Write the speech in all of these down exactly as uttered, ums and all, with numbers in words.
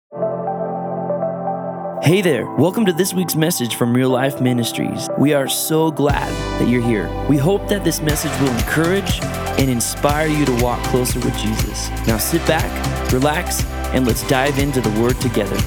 Hey there, welcome to this week's message from Real Life Ministries. We are so glad that you're here. We hope that this message will encourage and inspire you to walk closer with Jesus. Now sit back, relax, and let's dive into the Word together.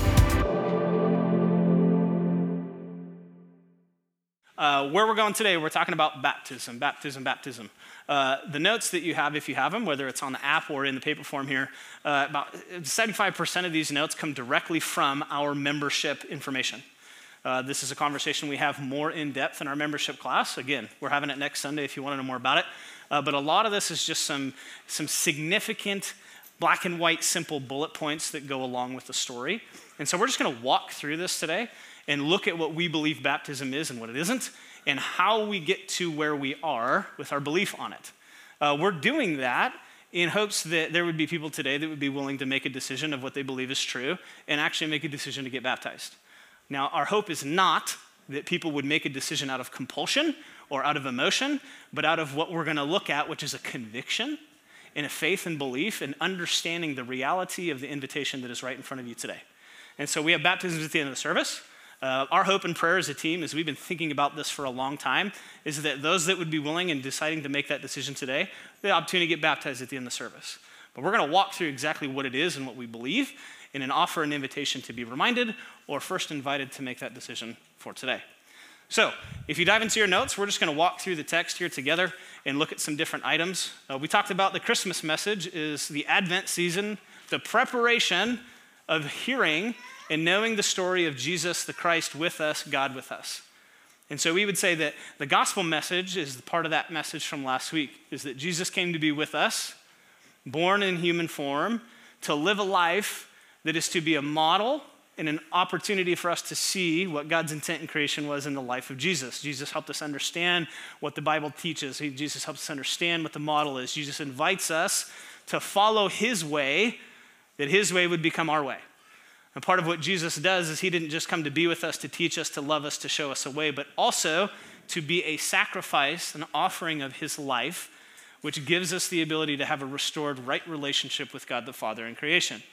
Uh, where we're going today, we're talking about baptism, baptism, baptism. Uh, the notes that you have, if you have them, whether it's on the app or in the paper form here, uh, about seventy-five percent of these notes come directly from our membership information. Uh, this is a conversation we have more in depth in our membership class. Again, we're having it next Sunday if you want to know more about it. Uh, but a lot of this is just some, some significant black and white simple bullet points that go along with the story. And so we're just going to walk through this today and look at what we believe baptism is and what it isn't, and how we get to where we are with our belief on it. Uh, we're doing that in hopes that there would be people today that would be willing to make a decision of what they believe is true and actually make a decision to get baptized. Now, our hope is not that people would make a decision out of compulsion or out of emotion, but out of what we're going to look at, which is a conviction and a faith and belief and understanding the reality of the invitation that is right in front of you today. And so we have baptisms at the end of the service. Uh, our hope and prayer as a team, as we've been thinking about this for a long time, is that those that would be willing and deciding to make that decision today, the opportunity to get baptized at the end of the service. But we're going to walk through exactly what it is and what we believe, and then offer an invitation to be reminded or first invited to make that decision for today. So, if you dive into your notes, we're just going to walk through the text here together and look at some different items. Uh, we talked about the Christmas message is the Advent season, the preparation of hearing and knowing the story of Jesus the Christ with us, God with us. And so we would say that the gospel message is the part of that message from last week, is that Jesus came to be with us, born in human form, to live a life that is to be a model and an opportunity for us to see what God's intent in creation was in the life of Jesus. Jesus helped us understand what the Bible teaches. He, Jesus helps us understand what the model is. Jesus invites us to follow his way, that his way would become our way. And part of what Jesus does is he didn't just come to be with us, to teach us, to love us, to show us a way, but also to be a sacrifice, an offering of his life, which gives us the ability to have a restored right relationship with God the Father in creation.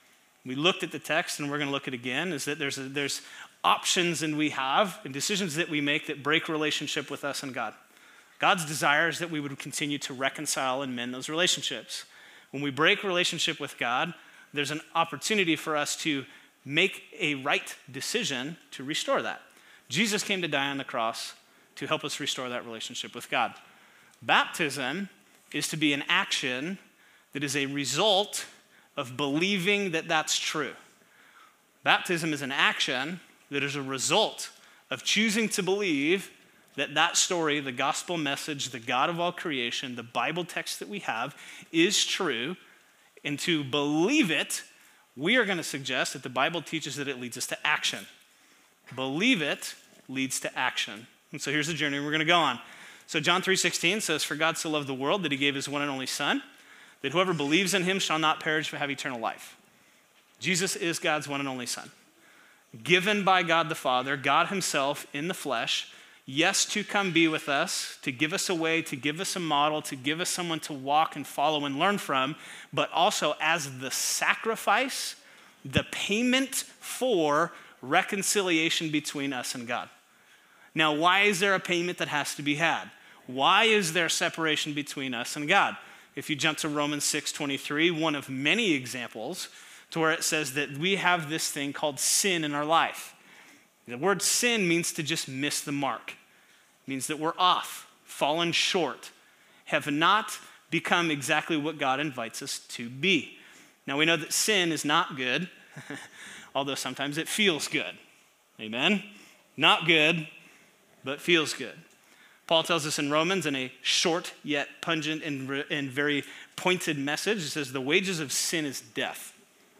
We looked at the text, and we're going to look at it again, is that there's, a, there's options and we have and decisions that we make that break relationship with us and God. God's desire is that we would continue to reconcile and mend those relationships. When we break relationship with God, there's an opportunity for us to make a right decision to restore that. Jesus came to die on the cross to help us restore that relationship with God. Baptism is to be an action that is a result of believing that that's true. Baptism is an action that is a result of choosing to believe that that story, the gospel message, the God of all creation, the Bible text that we have is true. And to believe it, we are going to suggest that the Bible teaches that it leads us to action. Believe it leads to action. And so here's the journey we're going to go on. So John three sixteen says, "For God so loved the world that he gave his one and only Son, that whoever believes in him shall not perish but have eternal life." Jesus is God's one and only Son, given by God the Father, God himself in the flesh, yes, to come be with us, to give us a way, to give us a model, to give us someone to walk and follow and learn from, but also as the sacrifice, the payment for reconciliation between us and God. Now, why is there a payment that has to be had? Why is there separation between us and God? If you jump to Romans six twenty-three, one of many examples to where it says that we have this thing called sin in our life. The word sin means to just miss the mark. It means that we're off, fallen short, have not become exactly what God invites us to be. Now we know that sin is not good, although sometimes it feels good. Amen? Not good, but feels good. Paul tells us in Romans, in a short yet pungent and, and very pointed message, it says the wages of sin is death.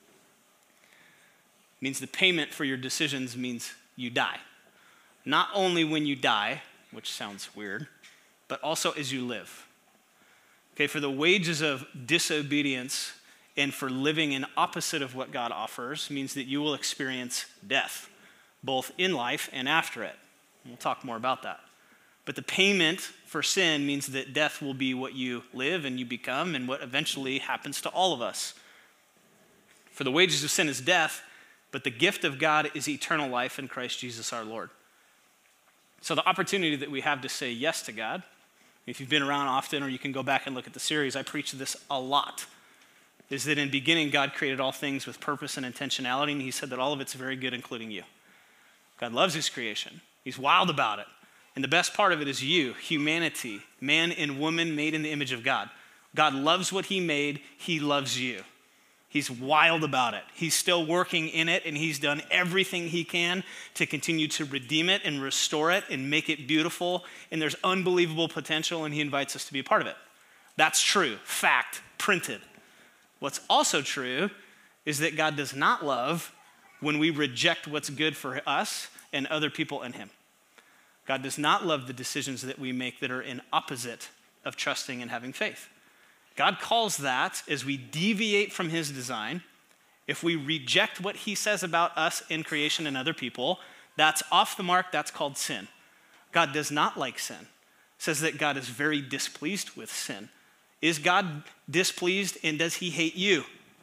It means the payment for your decisions means you die. Not only when you die, which sounds weird, but also as you live. Okay, for the wages of disobedience and for living in opposite of what God offers means that you will experience death, both in life and after it. We'll talk more about that. But the payment for sin means that death will be what you live and you become and what eventually happens to all of us. For the wages of sin is death, but the gift of God is eternal life in Christ Jesus our Lord. So the opportunity that we have to say yes to God, if you've been around often or you can go back and look at the series, I preach this a lot, is that in the beginning God created all things with purpose and intentionality, and he said that all of it's very good, including you. God loves his creation. He's wild about it. And the best part of it is you, humanity, man and woman made in the image of God. God loves what he made. He loves you. He's wild about it. He's still working in it, and he's done everything he can to continue to redeem it and restore it and make it beautiful. And there's unbelievable potential, and he invites us to be a part of it. That's true. Fact. Printed. What's also true is that God does not love when we reject what's good for us and other people and him. God does not love the decisions that we make that are in opposite of trusting and having faith. God calls that, as we deviate from his design, if we reject what he says about us in creation and other people, that's off the mark, that's called sin. God does not like sin. It says that God is very displeased with sin. Is God displeased, and does he hate you?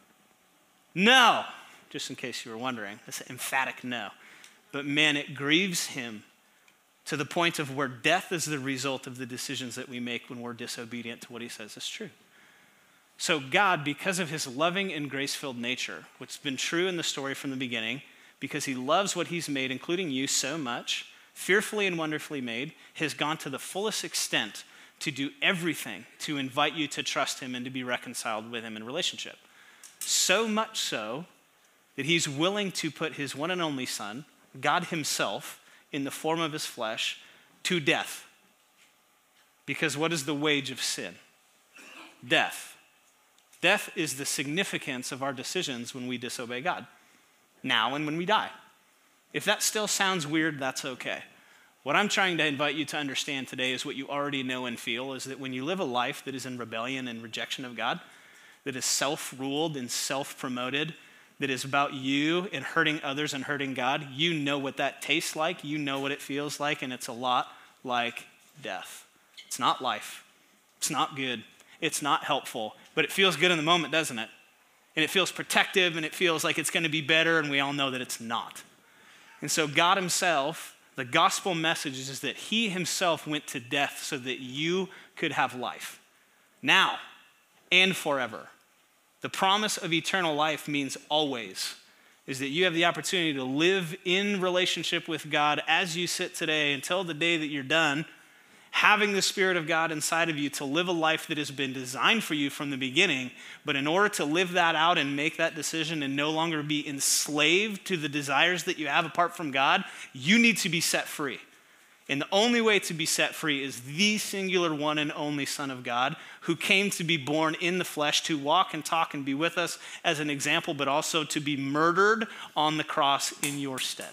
No. Just in case you were wondering, that's an emphatic no. But man, it grieves him to the point of where death is the result of the decisions that we make when we're disobedient to what he says is true. So God, because of his loving and grace-filled nature, which has been true in the story from the beginning, because he loves what he's made, including you, so much, fearfully and wonderfully made, has gone to the fullest extent to do everything to invite you to trust him and to be reconciled with him in relationship. So much so that he's willing to put his one and only son, God himself, in the form of his flesh, to death. Because what is the wage of sin? Death. Death is the significance of our decisions when we disobey God, now and when we die. If that still sounds weird, that's okay. What I'm trying to invite you to understand today is what you already know and feel, is that when you live a life that is in rebellion and rejection of God, that is self-ruled and self-promoted, that is about you and hurting others and hurting God, you know what that tastes like, you know what it feels like, and it's a lot like death. It's not life. It's not good. It's not helpful, but it feels good in the moment, doesn't it? And it feels protective, and it feels like it's going to be better, and we all know that it's not. And so God himself, the gospel message is that he himself went to death so that you could have life, now and forever. The promise of eternal life means always, is that you have the opportunity to live in relationship with God as you sit today until the day that you're done, having the Spirit of God inside of you to live a life that has been designed for you from the beginning. But in order to live that out and make that decision and no longer be enslaved to the desires that you have apart from God, you need to be set free. And the only way to be set free is the singular one and only Son of God, who came to be born in the flesh, to walk and talk and be with us as an example, but also to be murdered on the cross in your stead.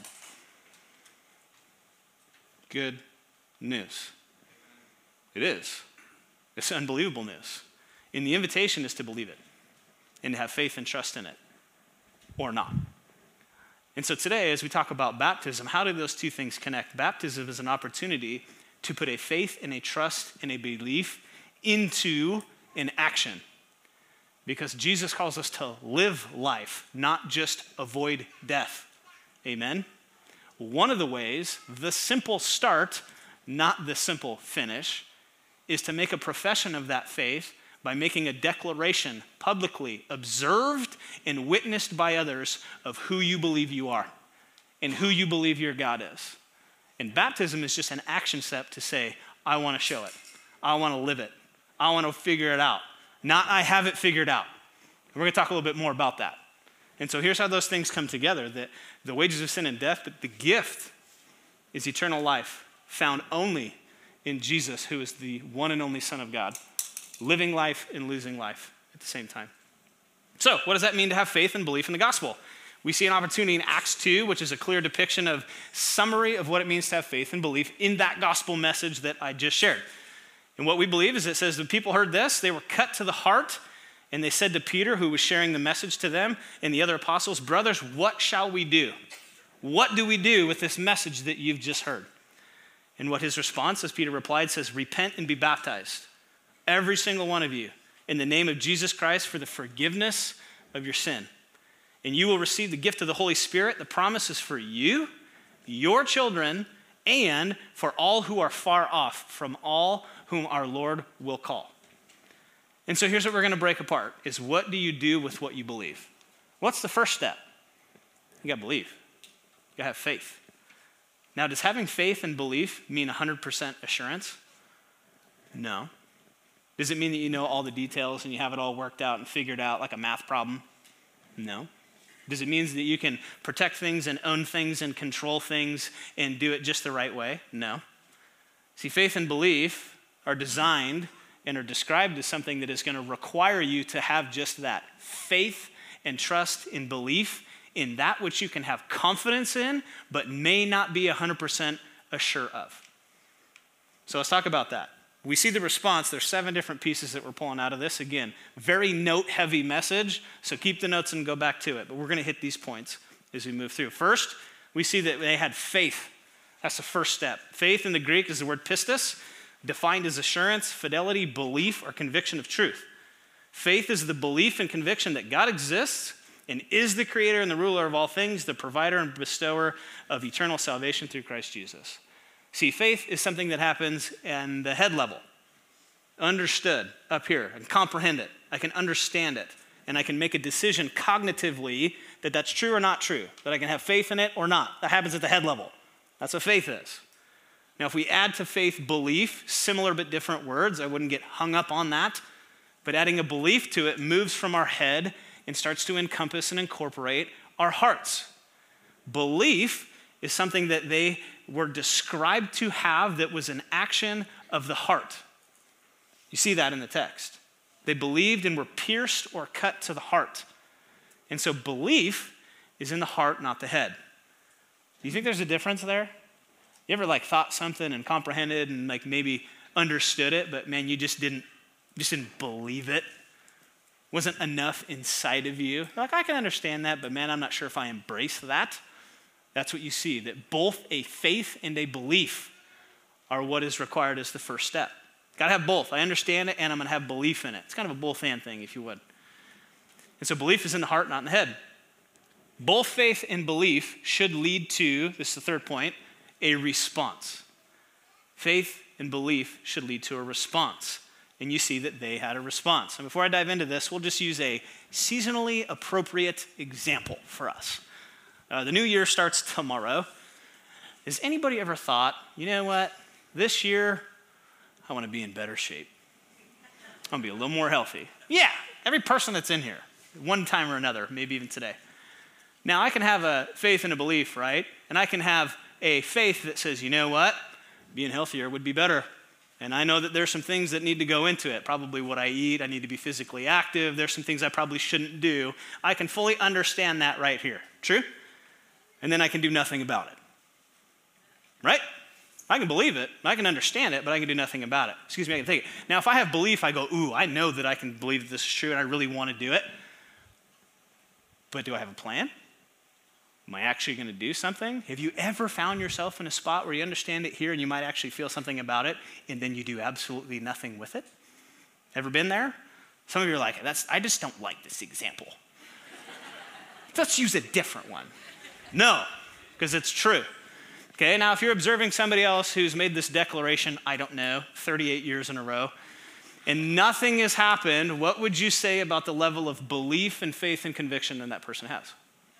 Good news. It is. It's unbelievable news. And the invitation is to believe it and to have faith and trust in it, or not. And so today, as we talk about baptism, how do those two things connect? Baptism is an opportunity to put a faith and a trust and a belief into an action. Because Jesus calls us to live life, not just avoid death. Amen? One of the ways, the simple start, not the simple finish, is to make a profession of that faith by making a declaration publicly observed and witnessed by others of who you believe you are and who you believe your God is. And baptism is just an action step to say, I want to show it. I want to live it. I want to figure it out. Not I have it figured out. We're going to talk a little bit more about that. And so here's how those things come together, that the wages of sin and death, but the gift is eternal life found only in Jesus, who is the one and only Son of God, living life and losing life at the same time. So what does that mean to have faith and belief in the gospel? We see an opportunity in Acts two, which is a clear depiction of summary of what it means to have faith and belief in that gospel message that I just shared. And what we believe is it says the people heard this, they were cut to the heart, and they said to Peter, who was sharing the message to them, and the other apostles, brothers, what shall we do? What do we do with this message that you've just heard? And what his response, as Peter replied, says, repent and be baptized, every single one of you, in the name of Jesus Christ for the forgiveness of your sin. and you will receive the gift of the Holy Spirit. The promise is for you, your children, and for all who are far off, from all whom our Lord will call. And so here's what we're going to break apart, is what do you do with what you believe? What's the first step? You got to believe. You got to have faith. Now, does having faith and belief mean one hundred percent assurance? No. Does it mean that you know all the details and you have it all worked out and figured out like a math problem? No. Does it mean that you can protect things and own things and control things and do it just the right way? No. See, faith and belief are designed and are described as something that is going to require you to have just that, faith and trust and belief in that which you can have confidence in, but may not be one hundred percent assured of. So let's talk about that. We see the response. There's seven different pieces that we're pulling out of this. Again, very note-heavy message, so keep the notes and go back to it. But we're going to hit these points as we move through. First, we see that they had faith. That's the first step. Faith in the Greek is the word pistis, defined as assurance, fidelity, belief, or conviction of truth. Faith is the belief and conviction that God exists and is the creator and the ruler of all things, the provider and bestower of eternal salvation through Christ Jesus. See, faith is something that happens in the head level, understood up here. I can comprehend it. I can understand it. And I can make a decision cognitively that that's true or not true, that I can have faith in it or not. That happens at the head level. That's what faith is. Now, if we add to faith belief, similar but different words, I wouldn't get hung up on that. But adding a belief to it moves from our head and starts to encompass and incorporate our hearts. Belief is something that they were described to have that was an action of the heart. You see that in the text. They believed and were pierced or cut to the heart. And so belief is in the heart, not the head. Do you think there's a difference there? You ever like thought something and comprehended and like maybe understood it, but man, you just didn't, just didn't believe it? Wasn't enough inside of you? You're like, I can understand that, but man, I'm not sure if I embrace that. That's what you see, that both a faith and a belief are what is required as the first step. Got to have both. I understand it, and I'm going to have belief in it. It's kind of a both and thing, if you would. And so belief is in the heart, not in the head. Both faith and belief should lead to, this is the third point, a response. Faith and belief should lead to a response. And you see that they had a response. And before I dive into this, we'll just use a seasonally appropriate example for us. Uh, the new year starts tomorrow. Has anybody ever thought, you know what, this year, I want to be in better shape. I want to be a little more healthy. Yeah, every person that's in here, one time or another, maybe even today. Now, I can have a faith and a belief, right? And I can have a faith that says, you know what, being healthier would be better. And I know that there's some things that need to go into it. Probably what I eat, I need to be physically active. There's some things I probably shouldn't do. I can fully understand that right here. True? And then I can do nothing about it. Right? I can believe it, I can understand it, but I can do nothing about it. Excuse me, I can take it. Now, if I have belief, I go, ooh, I know that I can believe that this is true and I really want to do it. But do I have a plan? Am I actually going to do something? Have you ever found yourself in a spot where you understand it here and you might actually feel something about it and then you do absolutely nothing with it? Ever been there? Some of you are like, "That's I just don't like this example. Let's use a different one." No, because it's true. Okay, now if you're observing somebody else who's made this declaration, I don't know, thirty-eight years in a row, and nothing has happened, what would you say about the level of belief and faith and conviction that that person has?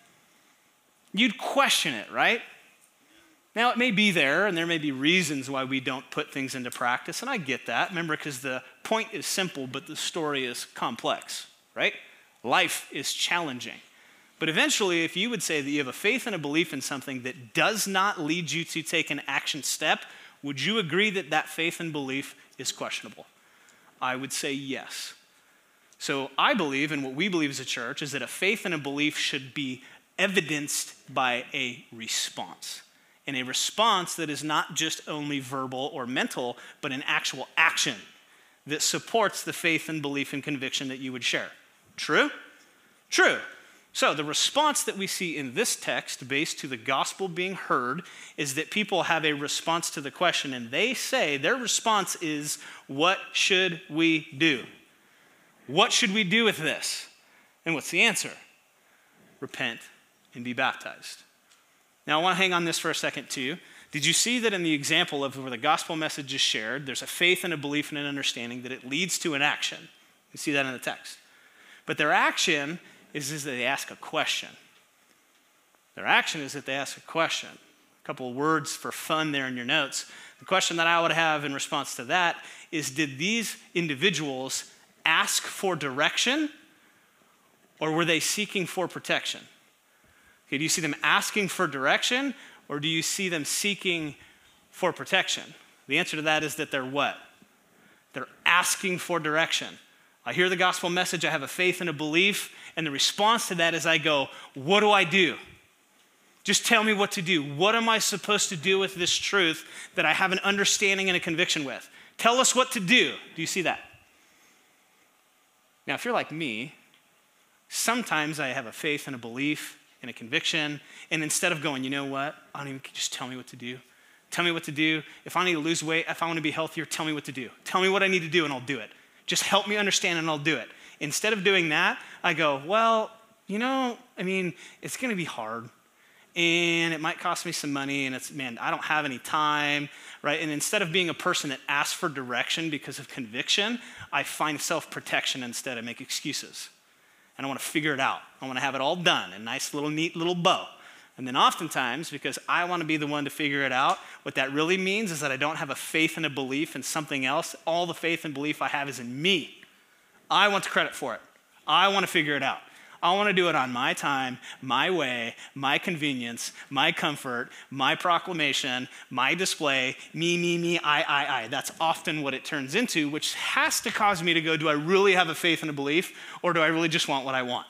You'd question it, right? Now, it may be there, and there may be reasons why we don't put things into practice, and I get that. Remember, because the point is simple, but the story is complex, right? Life is challenging. But eventually, if you would say that you have a faith and a belief in something that does not lead you to take an action step, would you agree that that faith and belief is questionable? I would say yes. So I believe, and what we believe as a church, is that a faith and a belief should be evidenced by a response. And a response that is not just only verbal or mental, but an actual action that supports the faith and belief and conviction that you would share. True? True. So the response that we see in this text, based to the gospel being heard, is that people have a response to the question, and they say their response is, what should we do? What should we do with this? And what's the answer? repent, and be baptized. Now, I want to hang on this for a second, too. Did you see that in the example of where the gospel message is shared, there's a faith and a belief and an understanding that it leads to an action? You see that in the text. But their action is, is that they ask a question. Their action is that they ask a question. A couple of words for fun there in your notes. The question that I would have in response to that is, did these individuals ask for direction, or were they seeking for protection? Okay, do you see them asking for direction, or do you see them seeking for protection? The answer to that is that they're what? They're asking for direction. I hear the gospel message, I have a faith and a belief, and the response to that is I go, what do I do? Just tell me what to do. What am I supposed to do with this truth that I have an understanding and a conviction with? Tell us what to do. Do you see that? Now, if you're like me, sometimes I have a faith and a belief and a conviction, and instead of going, you know what? I don't even, just tell me what to do. Tell me what to do. If I need to lose weight, if I want to be healthier, tell me what to do. Tell me what I need to do and I'll do it. Just help me understand and I'll do it. Instead of doing that, I go, well, you know, I mean, it's going to be hard. And it might cost me some money, and it's, man, I don't have any time, right? And instead of being a person that asks for direction because of conviction, I find self-protection instead. I make excuses. And I want to figure it out. I want to have it all done, a nice little neat little bow. And then oftentimes, because I want to be the one to figure it out, what that really means is that I don't have a faith and a belief in something else. All the faith and belief I have is in me. I want the credit for it. I want to figure it out. I want to do it on my time, my way, my convenience, my comfort, my proclamation, my display, me, me, me, I, I, I. That's often what it turns into, which has to cause me to go, do I really have a faith and a belief, or do I really just want what I want?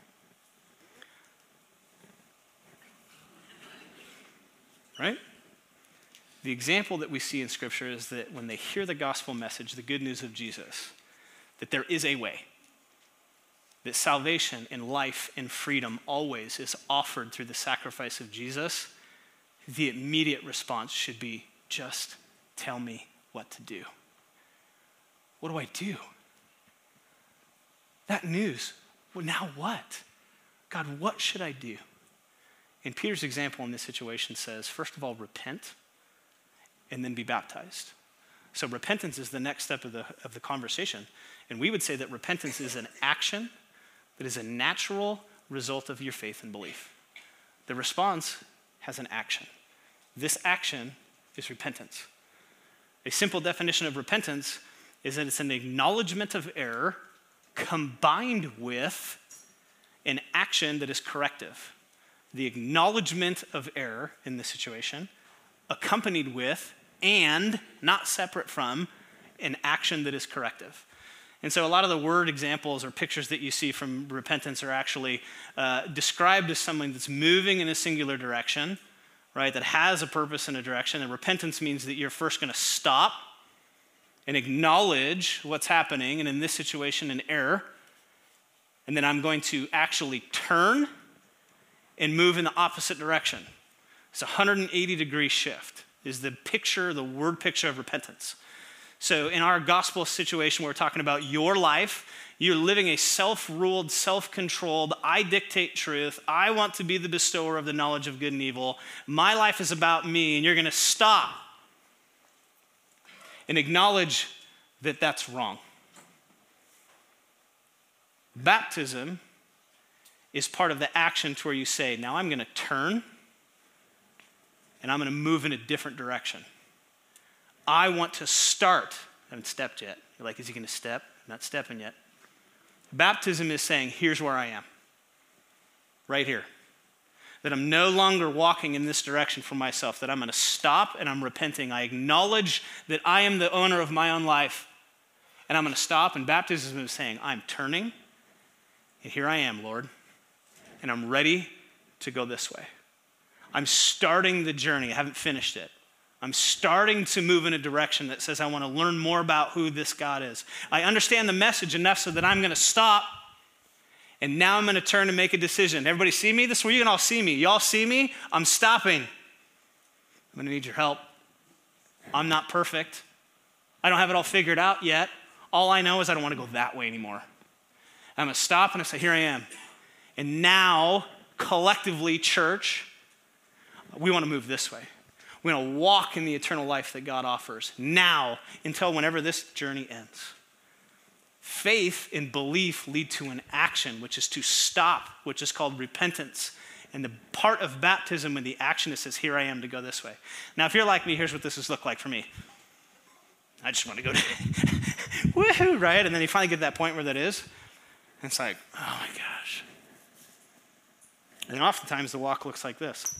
Right? The example that we see in Scripture is that when they hear the gospel message, the good news of Jesus, that there is a way. That salvation and life and freedom always is offered through the sacrifice of Jesus, the immediate response should be, just tell me what to do. What do I do? That news, well, now what? God, what should I do? And Peter's example in this situation says, first of all, repent and then be baptized. So repentance is the next step of the, of the conversation. And we would say that repentance is an action that is a natural result of your faith and belief. The response has an action. This action is repentance. A simple definition of repentance is that it's an acknowledgement of error combined with an action that is corrective. The acknowledgement of error in this situation, accompanied with and not separate from an action that is corrective. And so a lot of the word examples or pictures that you see from repentance are actually uh, described as something that's moving in a singular direction, right, that has a purpose and a direction. And repentance means that you're first going to stop and acknowledge what's happening, and in this situation, an error. And then I'm going to actually turn and move in the opposite direction. It's a one hundred eighty degree shift is the picture, the word picture of repentance. So in our gospel situation, we're talking about your life. You're living a self-ruled, self-controlled, I dictate truth. I want to be the bestower of the knowledge of good and evil. My life is about me, and you're going to stop and acknowledge that that's wrong. Baptism is part of the action to where you say, now I'm going to turn, and I'm going to move in a different direction. I want to start. I haven't stepped yet. You're like, is he going to step? I'm not stepping yet. Baptism is saying, here's where I am. Right here. That I'm no longer walking in this direction for myself. That I'm going to stop and I'm repenting. I acknowledge that I am the owner of my own life. And I'm going to stop. And baptism is saying, I'm turning. And here I am, Lord. And I'm ready to go this way. I'm starting the journey. I haven't finished it. I'm starting to move in a direction that says I want to learn more about who this God is. I understand the message enough so that I'm going to stop, and now I'm going to turn and make a decision. Everybody see me? This is where you can all see me. Y'all see me? I'm stopping. I'm going to need your help. I'm not perfect. I don't have it all figured out yet. All I know is I don't want to go that way anymore. I'm going to stop and I say, here I am. And now collectively, church, we want to move this way. We want to walk in the eternal life that God offers now until whenever this journey ends. Faith and belief lead to an action, which is to stop, which is called repentance. And the part of baptism when the action, it says, here I am to go this way. Now, if you're like me, here's what this has looked like for me. I just want to go, woohoo, right? And then you finally get to that point where that is. And it's like, oh my gosh. And oftentimes the walk looks like this.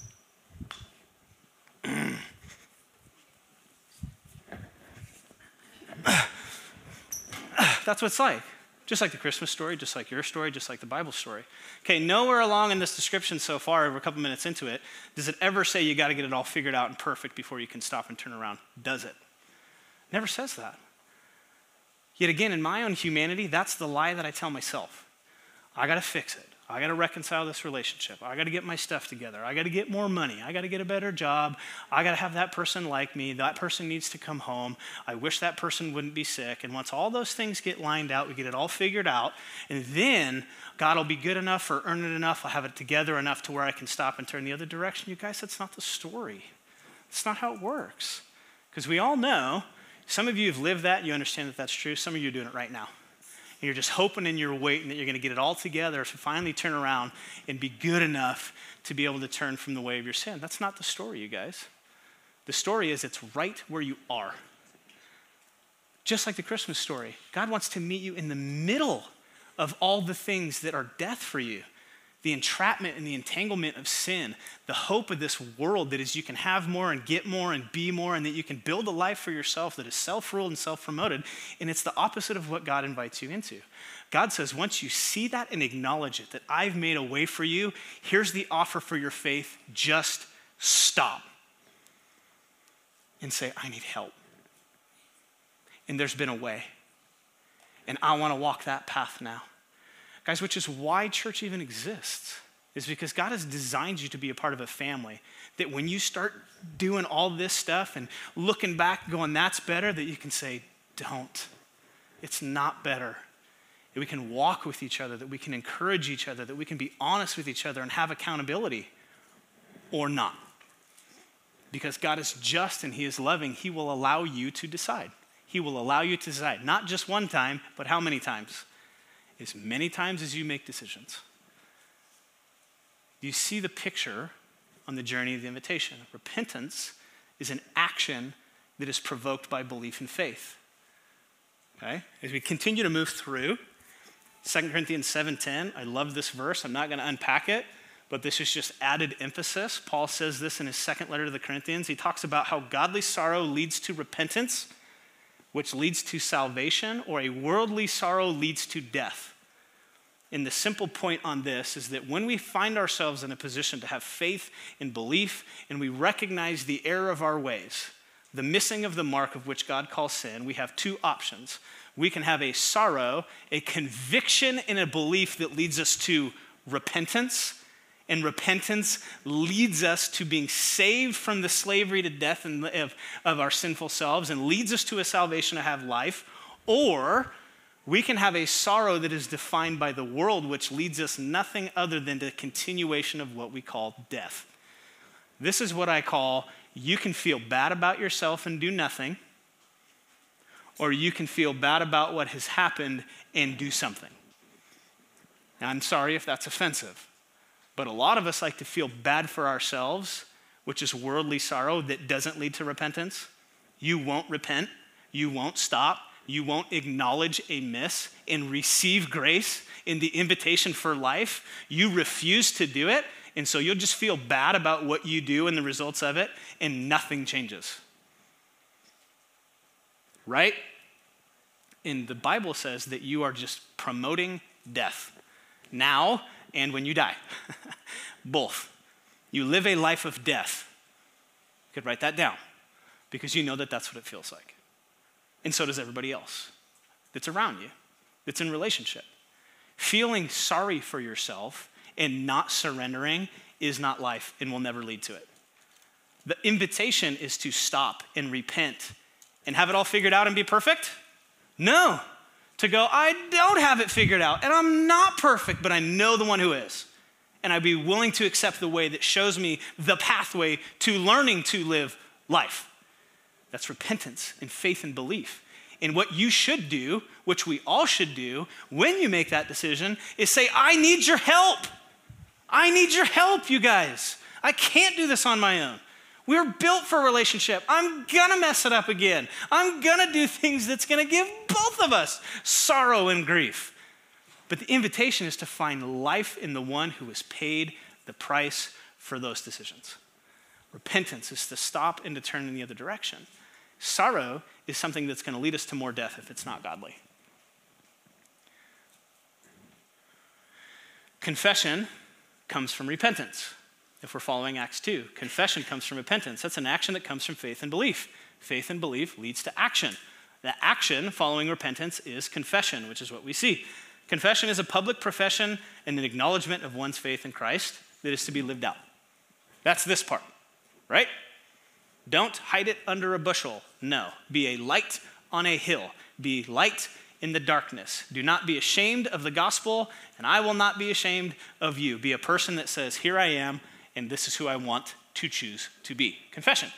That's what it's like. Just like the Christmas story, just like your story, just like the Bible story. Okay, nowhere along in this description so far, we're a couple minutes into it, does it ever say you got to get it all figured out and perfect before you can stop and turn around? Does it? Never says that. Yet again, in my own humanity, that's the lie that I tell myself. I got to fix it. I got to reconcile this relationship. I got to get my stuff together. I got to get more money. I got to get a better job. I got to have that person like me. That person needs to come home. I wish that person wouldn't be sick. And once all those things get lined out, we get it all figured out. And then God will be good enough or earn it enough. I'll have it together enough to where I can stop and turn the other direction. You guys, that's not the story. It's not how it works. Because we all know, some of you have lived that. You understand that that's true. Some of you are doing it right now. And you're just hoping and you're waiting that you're going to get it all together to finally turn around and be good enough to be able to turn from the way of your sin. That's not the story, you guys. The story is it's right where you are. Just like the Christmas story. God wants to meet you in the middle of all the things that are death for you. The entrapment and the entanglement of sin, the hope of this world that is you can have more and get more and be more, and that you can build a life for yourself that is self-ruled and self-promoted, and it's the opposite of what God invites you into. God says, once you see that and acknowledge it, that I've made a way for you, here's the offer for your faith, just stop and say, I need help. And there's been a way, and I want to walk that path now. Guys, which is why church even exists, is because God has designed you to be a part of a family, that when you start doing all this stuff and looking back going, that's better, that you can say, don't. It's not better. That we can walk with each other, that we can encourage each other, that we can be honest with each other and have accountability, or not. Because God is just and he is loving, he will allow you to decide. He will allow you to decide, not just one time, but how many times? As many times as you make decisions. You see the picture on the journey of the invitation. Repentance is an action that is provoked by belief and faith. Okay? As we continue to move through, Second Corinthians seven ten, I love this verse. I'm not going to unpack it, but this is just added emphasis. Paul says this in his second letter to the Corinthians. He talks about how godly sorrow leads to repentance, which leads to salvation, or a worldly sorrow leads to death. And the simple point on this is that when we find ourselves in a position to have faith and belief, and we recognize the error of our ways, the missing of the mark of which God calls sin, we have two options. We can have a sorrow, a conviction, and a belief that leads us to repentance. And repentance leads us to being saved from the slavery to death and of, of our sinful selves and leads us to a salvation to have life. Or we can have a sorrow that is defined by the world, which leads us nothing other than the continuation of what we call death. This is what I call, you can feel bad about yourself and do nothing, or you can feel bad about what has happened and do something. Now, I'm sorry if that's offensive, but a lot of us like to feel bad for ourselves, which is worldly sorrow that doesn't lead to repentance. You won't repent. You won't stop. You won't acknowledge a miss and receive grace in the invitation for life. You refuse to do it, and so you'll just feel bad about what you do and the results of it, and nothing changes. Right? And the Bible says that you are just promoting death now and when you die. Both. You live a life of death. You could write that down because you know that that's what it feels like. And so does everybody else that's around you, that's in relationship. Feeling sorry for yourself and not surrendering is not life and will never lead to it. The invitation is to stop and repent and have it all figured out and be perfect? No. To go, I don't have it figured out and I'm not perfect, but I know the one who is. And I'd be willing to accept the way that shows me the pathway to learning to live life. That's repentance and faith and belief. And what you should do, which we all should do, when you make that decision, is say, I need your help. I need your help, you guys. I can't do this on my own. We're built for a relationship. I'm gonna mess it up again. I'm gonna do things that's gonna give both of us sorrow and grief. But the invitation is to find life in the one who has paid the price for those decisions. Repentance is to stop and to turn in the other direction. Sorrow is something that's going to lead us to more death if it's not godly. Confession comes from repentance. If we're following Acts two, confession comes from repentance. That's an action that comes from faith and belief. Faith and belief leads to action. The action following repentance is confession, which is what we see. Confession is a public profession and an acknowledgement of one's faith in Christ that is to be lived out. That's this part, right? Don't hide it under a bushel. No. Be a light on a hill. Be light in the darkness. Do not be ashamed of the gospel, and I will not be ashamed of you. Be a person that says, here I am, and this is who I want to choose to be. Confession.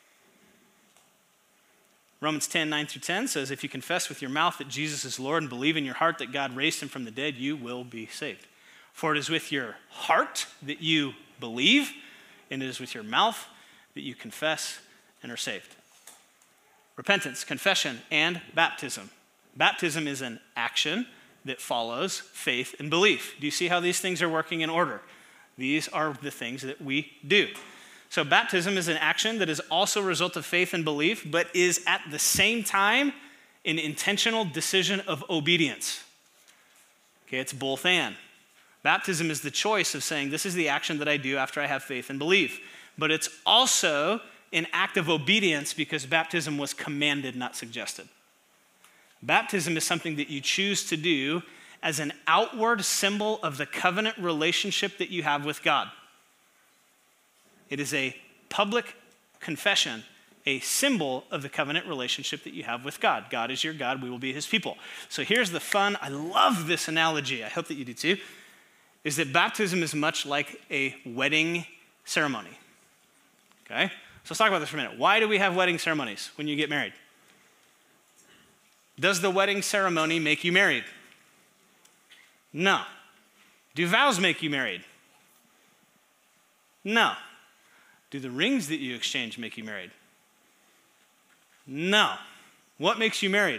Romans ten, nine through ten says, if you confess with your mouth that Jesus is Lord and believe in your heart that God raised him from the dead, you will be saved. For it is with your heart that you believe, and it is with your mouth that you confess and are saved. Repentance, confession, and baptism. Baptism is an action that follows faith and belief. Do you see how these things are working in order? These are the things that we do. So baptism is an action that is also a result of faith and belief, but is at the same time an intentional decision of obedience. Okay, it's both and. Baptism is the choice of saying, this is the action that I do after I have faith and belief. But it's also an act of obedience because baptism was commanded, not suggested. Baptism is something that you choose to do as an outward symbol of the covenant relationship that you have with God. It is a public confession, a symbol of the covenant relationship that you have with God. God is your God, we will be his people. So here's the fun, I love this analogy, I hope that you do too, is that baptism is much like a wedding ceremony. Okay? So let's talk about this for a minute. Why do we have wedding ceremonies when you get married? Does the wedding ceremony make you married? No. Do vows make you married? No. Do the rings that you exchange make you married? No. What makes you married?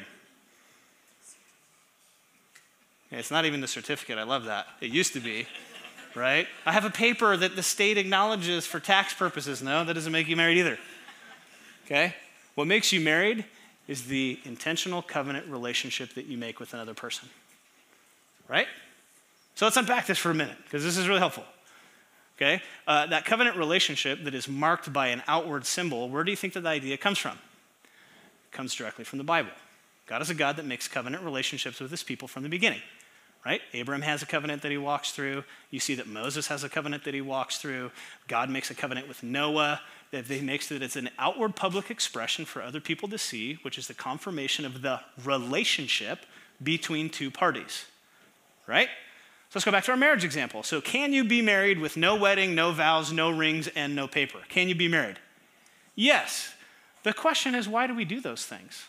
It's not even the certificate. I love that. It used to be, right? I have a paper that the state acknowledges for tax purposes. No, that doesn't make you married either. Okay? What makes you married is the intentional covenant relationship that you make with another person. Right? So let's unpack this for a minute, because this is really helpful. Okay? Uh, that covenant relationship that is marked by an outward symbol, where do you think that the idea comes from? It comes directly from the Bible. God is a God that makes covenant relationships with his people from the beginning. Right? Abraham has a covenant that he walks through. You see that Moses has a covenant that he walks through. God makes a covenant with Noah that he makes that it's an outward public expression for other people to see, which is the confirmation of the relationship between two parties. Right? So let's go back to our marriage example. So can you be married with no wedding, no vows, no rings, and no paper? Can you be married? Yes. The question is, why do we do those things?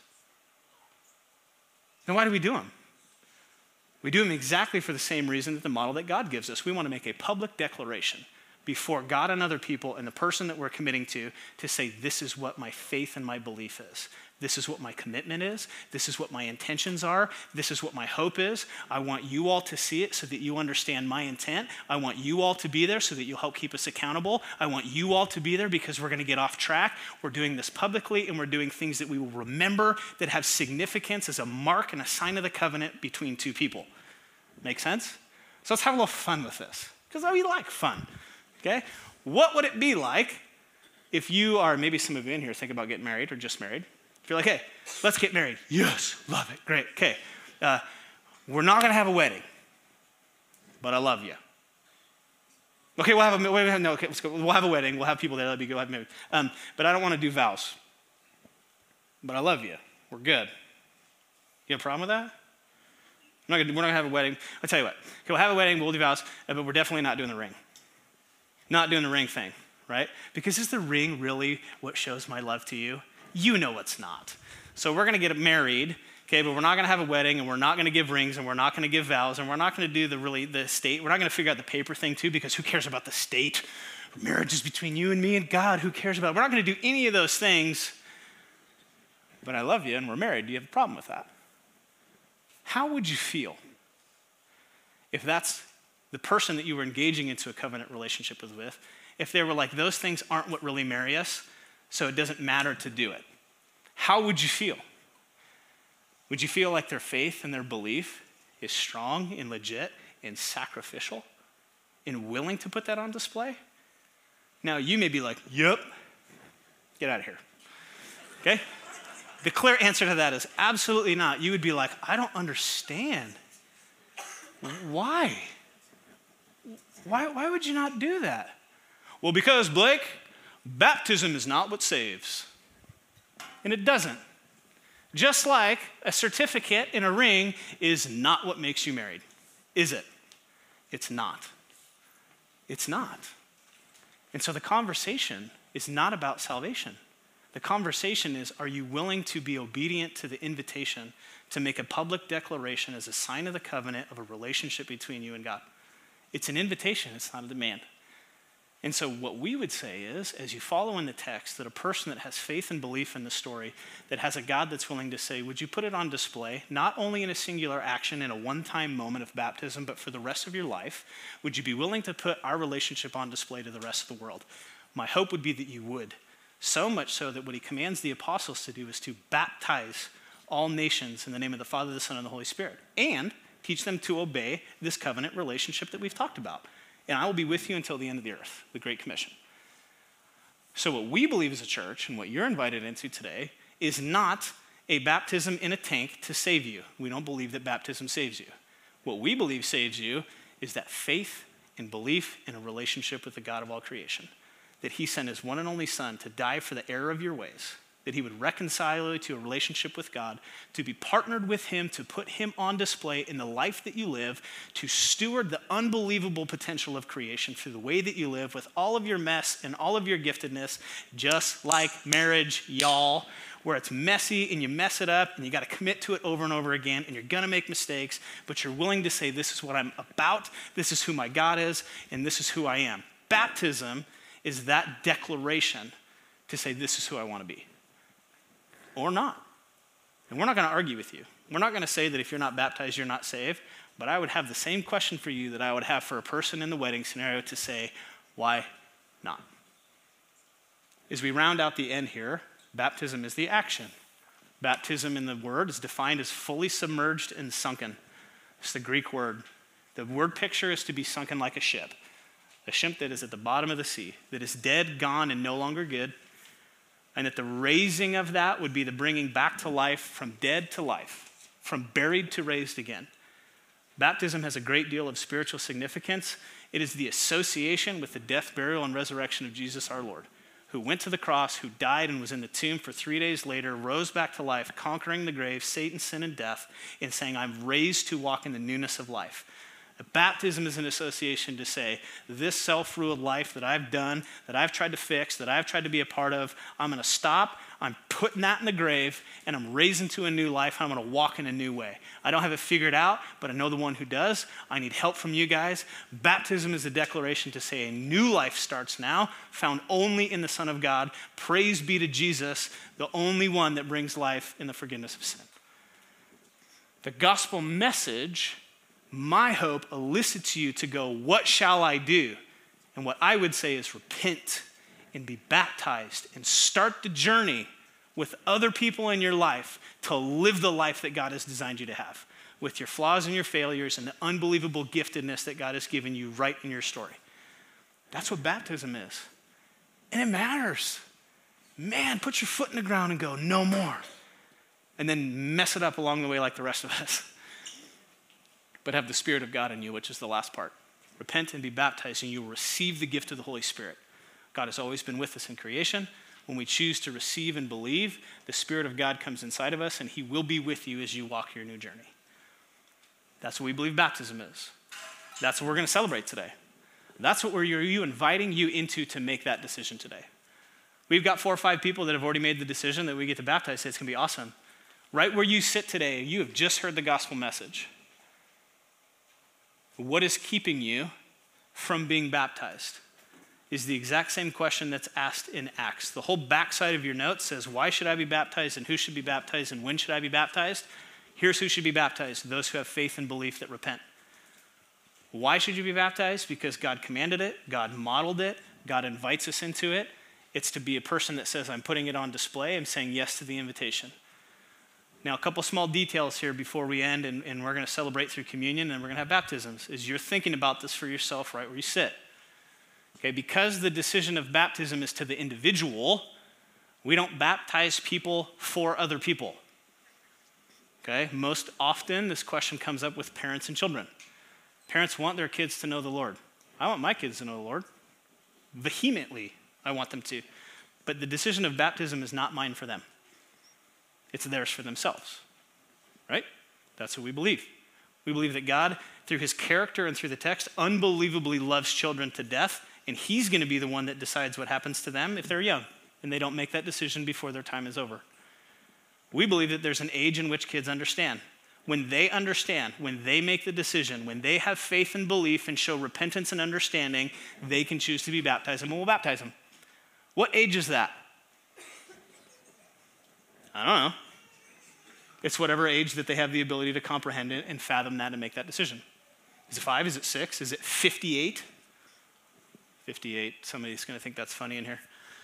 And why do we do them? We do them exactly for the same reason that the model that God gives us. We want to make a public declaration before God and other people and the person that we're committing to, to say, this is what my faith and my belief is. This is what my commitment is. This is what my intentions are. This is what my hope is. I want you all to see it so that you understand my intent. I want you all to be there so that you'll help keep us accountable. I want you all to be there because we're going to get off track. We're doing this publicly, and we're doing things that we will remember that have significance as a mark and a sign of the covenant between two people. Make sense? So let's have a little fun with this, because we like fun. Okay? What would it be like if you are, maybe some of you in here think about getting married or just married. If you're like, hey, let's get married. Yes, love it, great, okay. Uh, we're not gonna have a wedding, but I love you. Okay, we'll have a, wait, no, okay, let's go. We'll have a wedding, we'll have people there, let me go have married. Um, but I don't wanna do vows. But I love you, we're good. You have a problem with that? I'm not gonna, we're not gonna have a wedding. I'll tell you what, okay, we'll have a wedding, we'll do vows, but we're definitely not doing the ring. Not doing the ring thing, right? Because is the ring really what shows my love to you? You know it's not. So we're gonna get married, okay, but we're not gonna have a wedding, and we're not gonna give rings, and we're not gonna give vows, and we're not gonna do the really, the state. We're not gonna figure out the paper thing too, because who cares about the state? Marriage is between you and me and God, who cares about it? We're not gonna do any of those things, but I love you and we're married. Do you have a problem with that? How would you feel if that's the person that you were engaging into a covenant relationship with, if they were like, those things aren't what really marry us, so it doesn't matter to do it? How would you feel? Would you feel like their faith and their belief is strong and legit and sacrificial and willing to put that on display? Now, you may be like, yep, get out of here, okay? The clear answer to that is absolutely not. You would be like, I don't understand. Why? Why, why would you not do that? Well, because, Blake, baptism is not what saves. And it doesn't. Just like a certificate and a ring is not what makes you married, is it? It's not. It's not. And so the conversation is not about salvation. The conversation is, are you willing to be obedient to the invitation to make a public declaration as a sign of the covenant of a relationship between you and God? It's an invitation, it's not a demand. And so what we would say is, as you follow in the text, that a person that has faith and belief in the story, that has a God that's willing to say, would you put it on display, not only in a singular action in a one-time moment of baptism, but for the rest of your life? Would you be willing to put our relationship on display to the rest of the world? My hope would be that you would. So much so that what he commands the apostles to do is to baptize all nations in the name of the Father, the Son, and the Holy Spirit, and teach them to obey this covenant relationship that we've talked about. And I will be with you until the end of the earth, the Great Commission. So what we believe as a church, and what you're invited into today, is not a baptism in a tank to save you. We don't believe that baptism saves you. What we believe saves you is that faith and belief in a relationship with the God of all creation, that he sent his one and only Son to die for the error of your ways, that he would reconcile you to a relationship with God, to be partnered with him, to put him on display in the life that you live, to steward the unbelievable potential of creation through the way that you live with all of your mess and all of your giftedness, just like marriage, y'all, where it's messy and you mess it up and you got to commit to it over and over again and you're going to make mistakes, but you're willing to say, this is what I'm about, this is who my God is, and this is who I am. Baptism is that declaration to say, this is who I want to be. Or not. And we're not going to argue with you. We're not going to say that if you're not baptized, you're not saved. But I would have the same question for you that I would have for a person in the wedding scenario to say, why not? As we round out the end here, baptism is the action. Baptism in the word is defined as fully submerged and sunken. It's the Greek word. The word picture is to be sunken like a ship. A ship that is at the bottom of the sea, that is dead, gone, and no longer good. And that the raising of that would be the bringing back to life from dead to life, from buried to raised again. Baptism has a great deal of spiritual significance. It is the association with the death, burial, and resurrection of Jesus our Lord, who went to the cross, who died and was in the tomb for three days later, rose back to life, conquering the grave, Satan, sin, and death, and saying, I'm raised to walk in the newness of life. Baptism is an association to say, this self-ruled life that I've done, that I've tried to fix, that I've tried to be a part of, I'm going to stop, I'm putting that in the grave, and I'm raised into a new life, and I'm going to walk in a new way. I don't have it figured out, but I know the one who does. I need help from you guys. Baptism is a declaration to say a new life starts now, found only in the Son of God. Praise be to Jesus, the only one that brings life in the forgiveness of sin. The gospel message, my hope, elicits you to go, what shall I do? And what I would say is repent and be baptized and start the journey with other people in your life to live the life that God has designed you to have, with your flaws and your failures and the unbelievable giftedness that God has given you right in your story. That's what baptism is. And it matters. Man, put your foot in the ground and go, no more. And then mess it up along the way like the rest of us. But have the Spirit of God in you, which is the last part. Repent and be baptized, and you will receive the gift of the Holy Spirit. God has always been with us in creation. When we choose to receive and believe, the Spirit of God comes inside of us, and he will be with you as you walk your new journey. That's what we believe baptism is. That's what we're going to celebrate today. That's what we're you inviting you into to make that decision today. We've got four or five people that have already made the decision that we get to baptize. It's going to be awesome. Right where you sit today, you have just heard the gospel message. What is keeping you from being baptized is the exact same question that's asked in Acts. The whole backside of your note says, why should I be baptized and who should be baptized and when should I be baptized? Here's who should be baptized, those who have faith and belief that repent. Why should you be baptized? Because God commanded it, God modeled it, God invites us into it. It's to be a person that says, I'm putting it on display, I'm saying yes to the invitation. Now, a couple small details here before we end, and, and we're going to celebrate through communion, and we're going to have baptisms, is you're thinking about this for yourself right where you sit. Okay, because the decision of baptism is to the individual, we don't baptize people for other people. Okay, most often this question comes up with parents and children. Parents want their kids to know the Lord. I want my kids to know the Lord. Vehemently, I want them to. But the decision of baptism is not mine for them. It's theirs for themselves, right? That's what we believe. We believe that God, through his character and through the text, unbelievably loves children to death, and he's going to be the one that decides what happens to them if they're young, and they don't make that decision before their time is over. We believe that there's an age in which kids understand. When they understand, when they make the decision, when they have faith and belief and show repentance and understanding, they can choose to be baptized, and we'll baptize them. What age is that? I don't know. It's whatever age that they have the ability to comprehend it and fathom that and make that decision. Is it five? Is it six? Is it fifty-eight? fifty-eight. Somebody's going to think that's funny in here.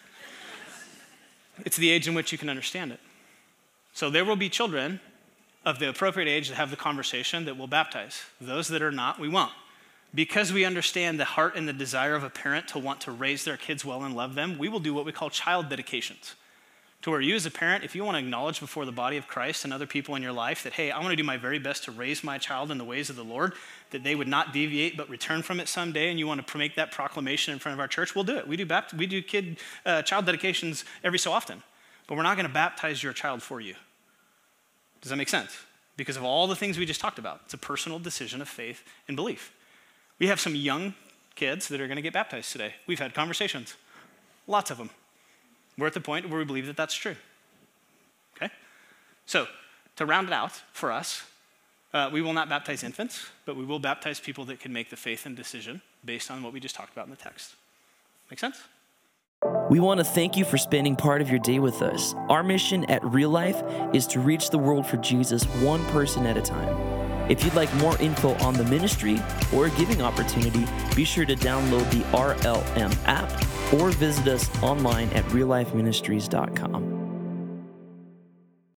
It's the age in which you can understand it. So there will be children of the appropriate age that have the conversation that we'll baptize. Those that are not, we won't. Because we understand the heart and the desire of a parent to want to raise their kids well and love them, we will do what we call child dedications. To where you as a parent, if you want to acknowledge before the body of Christ and other people in your life that, hey, I want to do my very best to raise my child in the ways of the Lord, that they would not deviate but return from it someday, and you want to make that proclamation in front of our church, we'll do it. We do bapt- we do kid uh, child dedications every so often, but we're not going to baptize your child for you. Does that make sense? Because of all the things we just talked about. It's a personal decision of faith and belief. We have some young kids that are going to get baptized today. We've had conversations, lots of them. We're at the point where we believe that that's true. Okay? So, to round it out for us, uh, we will not baptize infants, but we will baptize people that can make the faith and decision based on what we just talked about in the text. Make sense? We want to thank you for spending part of your day with us. Our mission at Real Life is to reach the world for Jesus one person at a time. If you'd like more info on the ministry or a giving opportunity, be sure to download the R L M app or visit us online at real life ministries dot com.